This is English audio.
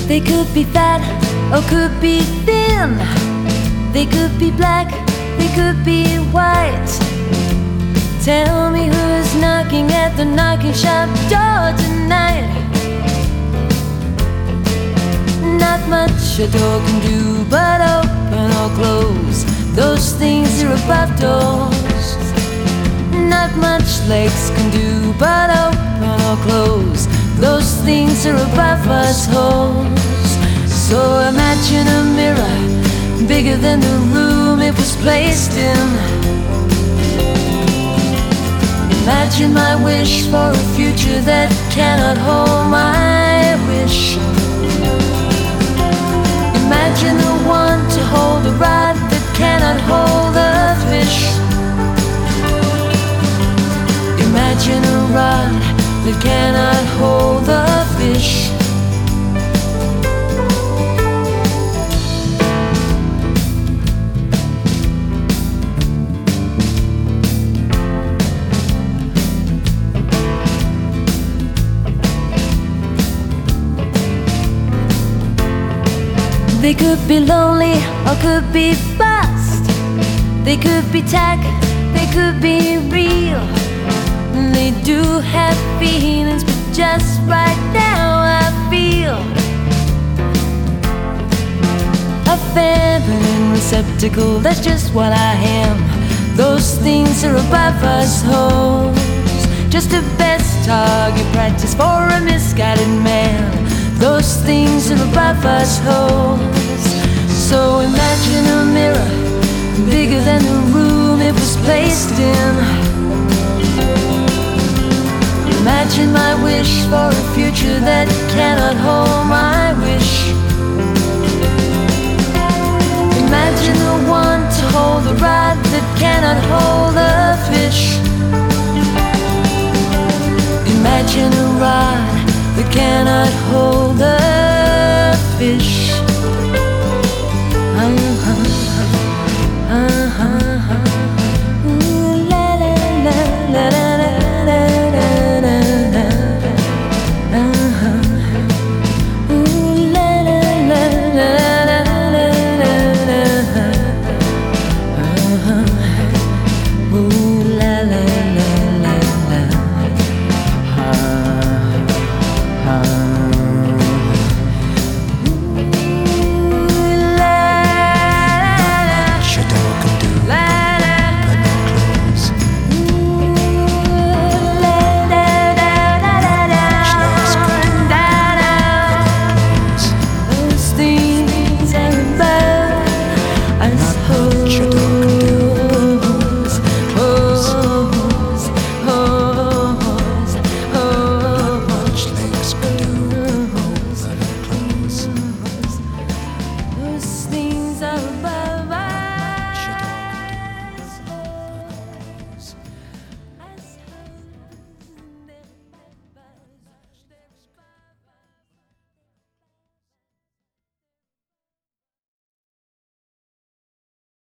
They could be fat or could be thin. They could be black, they could be white. Tell me who's knocking at the knocking shop door tonight. Not much a door can do but open or close. Those things are above doors. Not much legs can do but open or close. Those things are above us holes. So imagine a mirror bigger than the room it was placed in. Imagine my wish for a future that cannot hold my wish. Imagine the one to hold the rod that cannot hold the fish. Imagine a rod that cannot hold the fish. They could be lonely or could be bust. They could be tack, they could be real. They do have feelings, but just right now I feel a feminine receptacle, that's just what I am. Those things are above us hoes. Just a best target practice for a misguided man. Those things are above us hoes. So imagine a mirror bigger than the room it was placed in. Imagine my wish for a future that cannot hold my wish. Imagine the one to hold the rod that cannot hold the fish. Imagine a rod that cannot hold